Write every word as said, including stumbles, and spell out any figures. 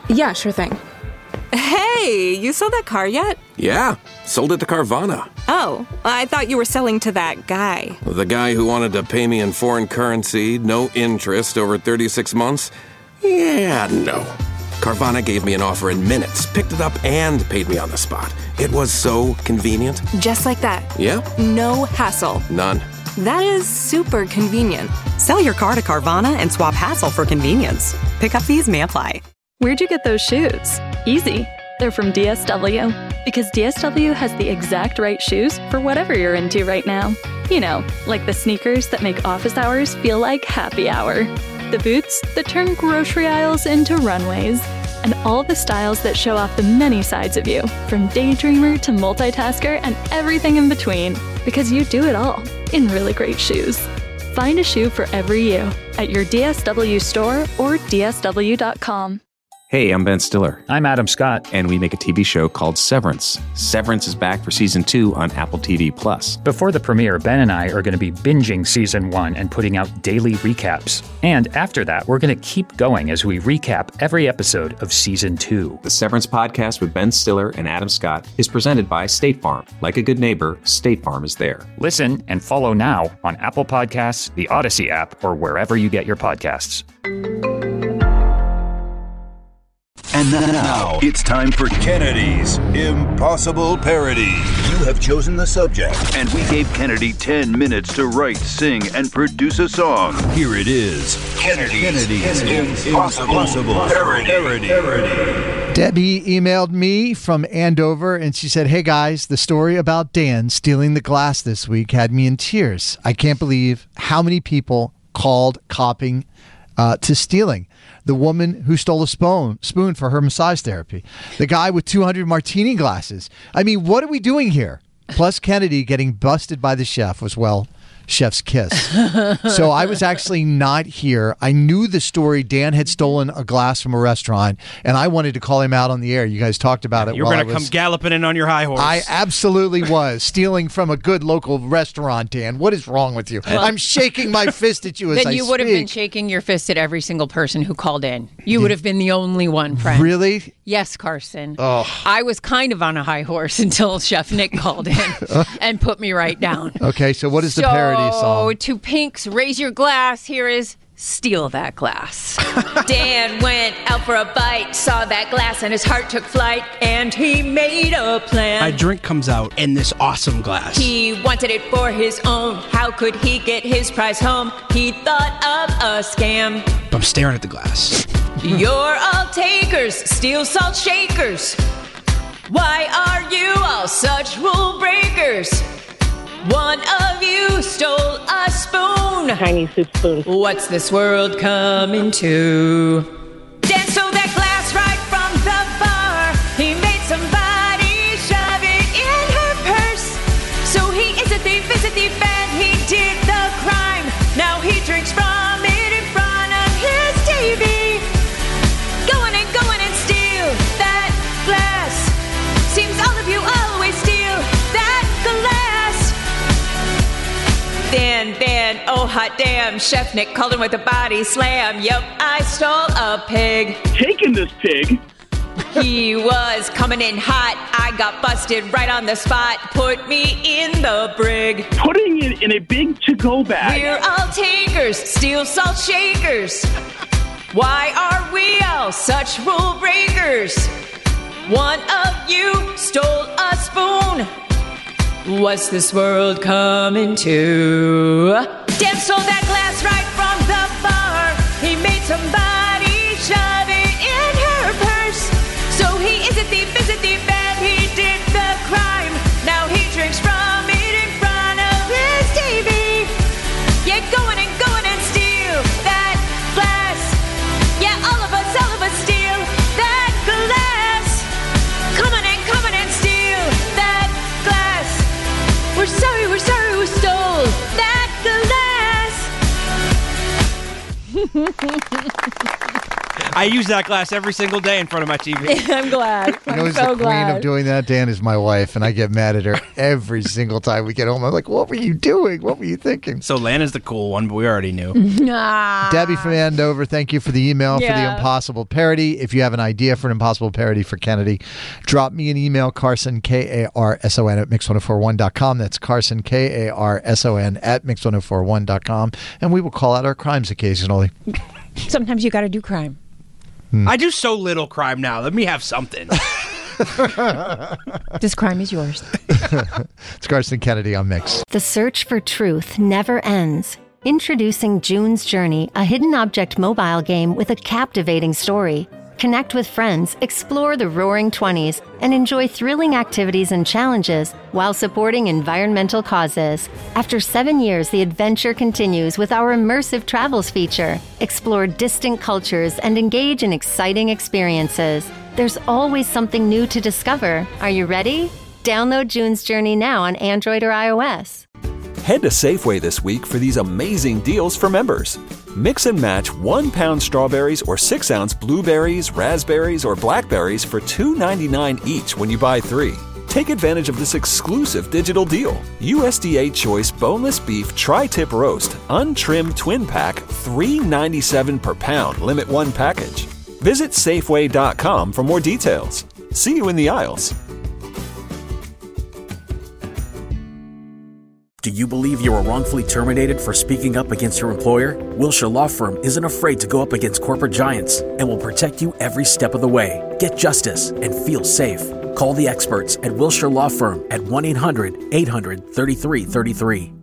Yeah, sure thing. Hey, you sold that car yet? Yeah, sold it to Carvana. Oh, I thought you were selling to that guy. The guy who wanted to pay me in foreign currency, no interest, over thirty-six months? Yeah, no. Carvana gave me an offer in minutes, picked it up, and paid me on the spot. It was so convenient. Just like that. Yeah. No hassle. None. That is super convenient. Sell your car to Carvana and swap hassle for convenience. Pickup fees may apply. Where'd you get those shoes? Easy. They're from D S W. Because D S W has the exact right shoes for whatever you're into right now. You know, like the sneakers that make office hours feel like happy hour. The boots that turn grocery aisles into runways. And all the styles that show off the many sides of you, from daydreamer to multitasker and everything in between. Because you do it all in really great shoes. Find a shoe for every you at your D S W store or D S W dot com. Hey, I'm Ben Stiller. I'm Adam Scott. And we make a T V show called Severance. Severance is back for season two on Apple T V Plus. Before the premiere, Ben and I are going to be binging season one and putting out daily recaps. And after that, we're going to keep going as we recap every episode of season two. The Severance podcast with Ben Stiller and Adam Scott is presented by State Farm. Like a good neighbor, State Farm is there. Listen and follow now on Apple Podcasts, the Odyssey app, or wherever you get your podcasts. And now, it's time for Kennedy's Impossible Parody. You have chosen the subject, and we gave Kennedy ten minutes to write, sing, and produce a song. Here it is. Kennedy's, Kennedy's Impossible, Impossible Parody. Parody. Debbie emailed me from Andover, and she said, "Hey guys, the story about Dan stealing the glass this week had me in tears. I can't believe how many people called copping uh, to stealing. The woman who stole a spoon, spoon for her massage therapy. The guy with two hundred martini glasses. I mean, what are we doing here?" Plus Kennedy getting busted by the chef was, well, chef's kiss. So I was actually not here. I knew the story. Dan had stolen a glass from a restaurant, and I wanted to call him out on the air. You guys talked about it. You were going to come galloping in on your high horse. I absolutely was. Stealing from a good local restaurant, Dan. What is wrong with you? Well, I'm shaking my fist at you as I speak. Then you would have been shaking your fist at every single person who called in. You would have been the only one, friend. Really? Yes, Carson. Oh. I was kind of on a high horse until Chef Nick called in and put me right down. Okay, so what is the so, parody song? To Pink's Raise Your Glass, here is Steal That Glass. Dan went out for a bite, saw that glass, and his heart took flight, and he made a plan. My drink comes out in this awesome glass. He wanted it for his own. How could he get his prize home? He thought of a scam. I'm staring at the glass. You're all takers, steel salt shakers. Why are you all such rule breakers? One of you stole a spoon. Tiny soup spoon. What's this world coming to? Dan stole that glass right from the bar. He made somebody shove it in her purse. So he is a thief, is a thief, and he did the crime. Now he drinks from it in front of his T V. Going and going and steal that glass. Seems all of you always steal that glass. Dan, Dan, oh hot damn, Chef Nick called him with a body slam. Yup, I stole a pig. Taking this pig? He was coming in hot. I got busted right on the spot. Put me in the brig. Putting it in a big to-go bag. We're all takers, steel salt shakers. Why are we all such rule breakers? One of you stole a spoon. What's this world coming to? Dan stole that glass right from the bar. He made somebody shove it in her purse. So he is a thief, is a thief, and he did the crime. Now he drinks from it in front of his T V. Yeah, going and going and steal that glass. Yeah, all of us, all of us steal that glass. Coming and coming and steal that glass. We're sorry, we're sorry we stole that glass. I use that glass every single day in front of my T V. I'm glad. You I'm know who's so the queen glad. of doing that? Dan is my wife, and I get mad at her every single time we get home. I'm like, what were you doing? What were you thinking? So Lana's the cool one, but we already knew. Ah. Debbie from Andover, thank you for the email for the Yeah. impossible parody. If you have an idea for an impossible parody for Kennedy, drop me an email, Carson, K A R S O N, at mix ten forty-one dot com. That's Carson, K A R S O N, at mix ten forty-one dot com. And we will call out our crimes occasionally. Sometimes you got to do crime. I do so little crime now. Let me have something. This crime is yours. It's Carson Kennedy on Mix. The search for truth never ends. Introducing June's Journey, a hidden object mobile game with a captivating story. Connect with friends, explore the roaring twenties, and enjoy thrilling activities and challenges while supporting environmental causes. After seven years, the adventure continues with our immersive travels feature. Explore distant cultures and engage in exciting experiences. There's always something new to discover. Are you ready? Download June's Journey now on Android or iOS. Head to Safeway this week for these amazing deals for members. Mix and match one pound strawberries or six ounce blueberries, raspberries, or blackberries for two ninety-nine each when you buy three. Take advantage of this exclusive digital deal. U S D A Choice Boneless Beef Tri-Tip Roast, Untrimmed Twin Pack, three ninety-seven per pound, limit one package. Visit Safeway dot com for more details. See you in the aisles. Do you believe you were wrongfully terminated for speaking up against your employer? Wilshire Law Firm isn't afraid to go up against corporate giants and will protect you every step of the way. Get justice and feel safe. Call the experts at Wilshire Law Firm at one eight hundred eight hundred thirty-three thirty-three.